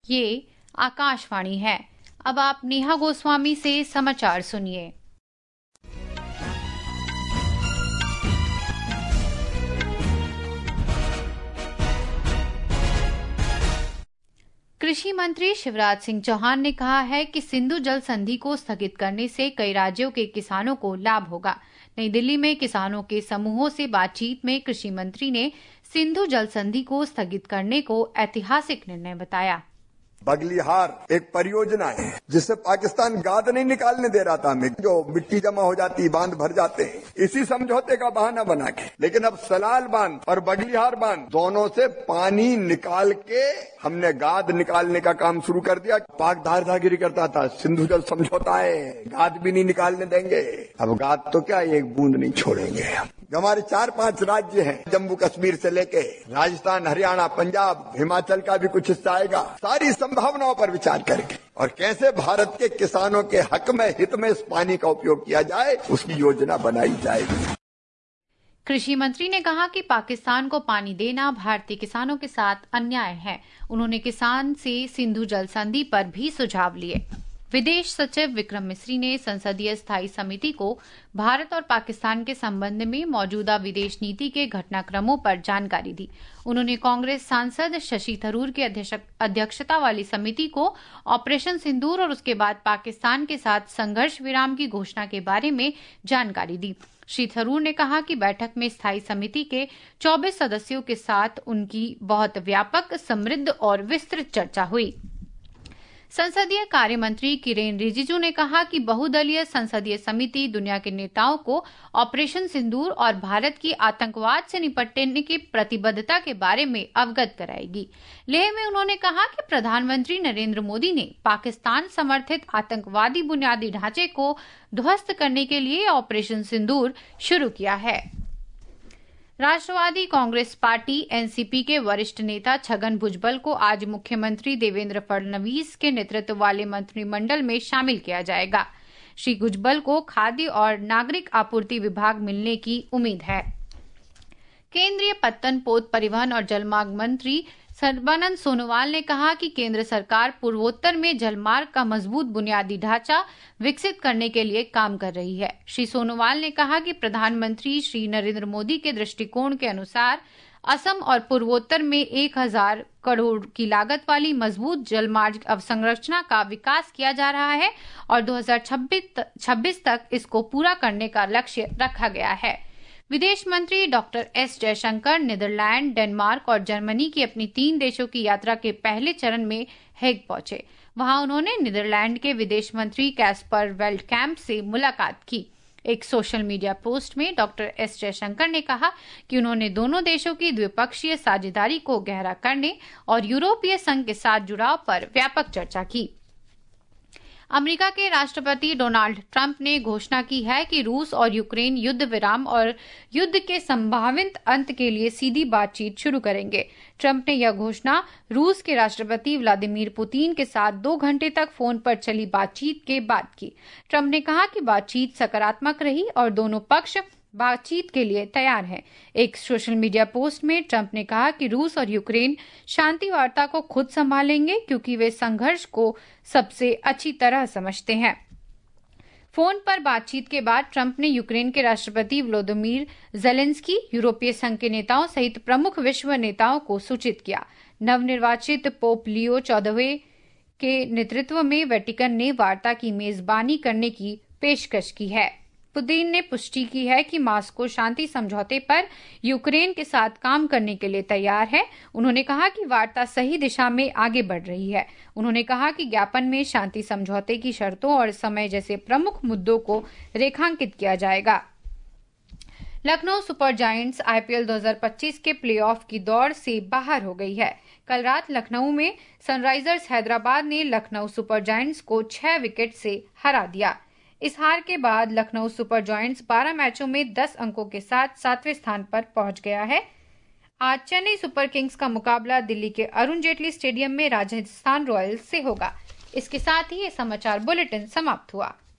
ये आकाशवाणी है। अब आप नेहा गोस्वामी से समाचार सुनिए। कृषि मंत्री शिवराज सिंह चौहान ने कहा है कि सिंधु जल संधि को स्थगित करने से कई राज्यों के किसानों को लाभ होगा। नई दिल्ली में किसानों के समूहों से बातचीत में कृषि मंत्री ने सिंधु जल संधि को स्थगित करने को ऐतिहासिक निर्णय बताया। बगलिहार एक परियोजना है जिससे पाकिस्तान गाद नहीं निकालने दे रहा था हमें, जो मिट्टी जमा हो जाती, बांध भर जाते हैं, इसी समझौते का बहाना बना के। लेकिन अब सलाल बांध और बगलिहार बांध दोनों से पानी निकाल के हमने गाद निकालने का काम शुरू कर दिया। पाक धारदागिरी करता था, सिंधु जल समझौता है, गाद भी नहीं निकालने देंगे। अब गाद तो क्या, एक बूंद नहीं छोड़ेंगे। हमारे 4-5 राज्य हैं, जम्मू कश्मीर से लेके राजस्थान, हरियाणा, पंजाब, हिमाचल का भी कुछ हिस्सा आएगा। सारी संभावनाओं पर विचार करके और कैसे भारत के किसानों के हक में, हित में इस पानी का उपयोग किया जाए, उसकी योजना बनाई जाएगी। कृषि मंत्री ने कहा कि पाकिस्तान को पानी देना भारतीय किसानों के साथ अन्याय है। उन्होंने किसान से सिंधु जल संधि पर भी सुझाव लिए। विदेश सचिव विक्रम मिस्री ने संसदीय स्थायी समिति को भारत और पाकिस्तान के संबंध में मौजूदा विदेश नीति के घटनाक्रमों पर जानकारी दी। उन्होंने कांग्रेस सांसद शशि थरूर की अध्यक्षता वाली समिति को ऑपरेशन सिंदूर और उसके बाद पाकिस्तान के साथ संघर्ष विराम की घोषणा के बारे में जानकारी दी। श्री थरूर ने कहा कि बैठक में स्थायी समिति के 24 सदस्यों के साथ उनकी बहुत व्यापक, समृद्ध और विस्तृत चर्चा हुई। संसदीय कार्य मंत्री किरेन रिजिजू ने कहा कि बहुदलीय संसदीय समिति दुनिया के नेताओं को ऑपरेशन सिंदूर और भारत की आतंकवाद से निपटने की प्रतिबद्धता के बारे में अवगत कराएगी। लेह में उन्होंने कहा कि प्रधानमंत्री नरेंद्र मोदी ने पाकिस्तान समर्थित आतंकवादी बुनियादी ढांचे को ध्वस्त करने के लिए ऑपरेशन सिंदूर शुरू किया है। राष्ट्रवादी कांग्रेस पार्टी एनसीपी के वरिष्ठ नेता छगन भुजबल को आज मुख्यमंत्री देवेंद्र फडणवीस के नेतृत्व वाले मंत्रिमंडल में शामिल किया जाएगा। श्री भुजबल को खाद्य और नागरिक आपूर्ति विभाग मिलने की उम्मीद है। केंद्रीय पत्तन, पोत, परिवहन और जलमार्ग मंत्री सर्बानंद सोनोवाल ने कहा कि केंद्र सरकार पूर्वोत्तर में जलमार्ग का मजबूत बुनियादी ढांचा विकसित करने के लिए काम कर रही है। श्री सोनोवाल ने कहा कि प्रधानमंत्री श्री नरेंद्र मोदी के दृष्टिकोण के अनुसार असम और पूर्वोत्तर में 1000 करोड़ की लागत वाली मजबूत जलमार्ग अवसंरचना का विकास किया जा रहा है और 2026 तक इसको पूरा करने का लक्ष्य रखा गया है। विदेश मंत्री doctor S Jaishankar Netherlands, Denmark और जर्मनी की अपनी 3 देशों की यात्रा के पहले चरण में हेग पहुंचे। वहां उन्होंने नीदरलैंड के विदेश मंत्री कैस्पर वेल्डकैम्प से मुलाकात की। एक सोशल मीडिया पोस्ट में डॉक्टर एस जयशंकर ने कहा कि उन्होंने दोनों देशों की द्विपक्षीय साझेदारी को गहरा करने और यूरोपीय संघ के साथ जुड़ाव पर व्यापक चर्चा की। अमेरिका के राष्ट्रपति डोनाल्ड ट्रंप ने घोषणा की है कि रूस और यूक्रेन युद्ध विराम और युद्ध के संभावित अंत के लिए सीधी बातचीत शुरू करेंगे। ट्रंप ने यह घोषणा रूस के राष्ट्रपति व्लादिमीर पुतिन के साथ 2 घंटे तक फोन पर चली बातचीत के बाद की। ट्रंप ने कहा कि बातचीत सकारात्मक रही और दोनों पक्ष बातचीत के लिए तैयार है। एक सोशल मीडिया पोस्ट में ट्रंप ने कहा कि रूस और यूक्रेन शांति वार्ता को खुद संभालेंगे क्योंकि वे संघर्ष को सबसे अच्छी तरह समझते हैं। फोन पर बातचीत के बाद ट्रंप ने यूक्रेन के राष्ट्रपति वोलोदिमीर जेलेंस्की, यूरोपीय संघ के नेताओं सहित प्रमुख विश्व नेताओं को सूचित किया। नवनिर्वाचित पोप लियो 14वें के नेतृत्व में वेटिकन ने वार्ता की मेजबानी करने की पेशकश की है। पुतिन ने पुष्टि की है कि मॉस्को शांति समझौते पर यूक्रेन के साथ काम करने के लिए तैयार है। उन्होंने कहा कि वार्ता सही दिशा में आगे बढ़ रही है। उन्होंने कहा कि ज्ञापन में शांति समझौते की शर्तों और समय जैसे प्रमुख मुद्दों को रेखांकित किया जाएगा। लखनऊ सुपर जायंट्स आईपीएल 2025 के प्लेऑफ की दौड़ से बाहर हो गई है। कल रात लखनऊ में सनराइजर्स हैदराबाद ने लखनऊ सुपर जायंट्स को 6 विकेट से हरा दिया। इस हार के बाद लखनऊ सुपर जायंट्स 12 मैचों में 10 अंकों के साथ 7वें स्थान पर पहुंच गया है। आज चेन्नई सुपर किंग्स का मुकाबला दिल्ली के अरुण जेटली स्टेडियम में राजस्थान रॉयल्स से होगा। इसके साथ ही ये समाचार बुलेटिन समाप्त हुआ।